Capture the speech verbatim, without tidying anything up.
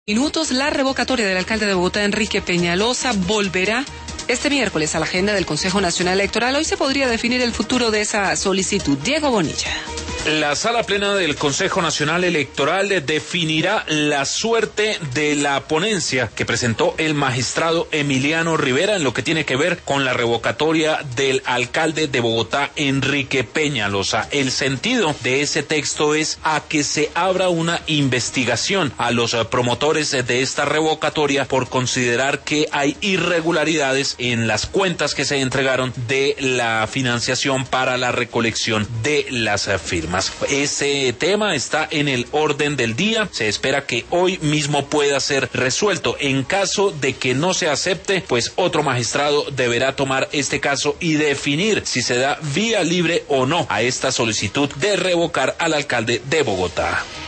Minutos, la revocatoria del alcalde de Bogotá, Enrique Peñalosa, volverá este miércoles a la agenda del Consejo Nacional Electoral. Hoy se podría definir el futuro de esa solicitud. Diego Bonilla. La sala plena del Consejo Nacional Electoral definirá la suerte de la ponencia que presentó el magistrado Emiliano Rivera en lo que tiene que ver con la revocatoria del alcalde de Bogotá, Enrique Peñalosa. El sentido de ese texto es a que se abra una investigación a los promotores de esta revocatoria por considerar que hay irregularidades en las cuentas que se entregaron de la financiación para la recolección de las firmas. Ese tema está en el orden del día. Se espera que hoy mismo pueda ser resuelto. En caso de que no se acepte, pues otro magistrado deberá tomar este caso y definir si se da vía libre o no a esta solicitud de revocar al alcalde de Bogotá.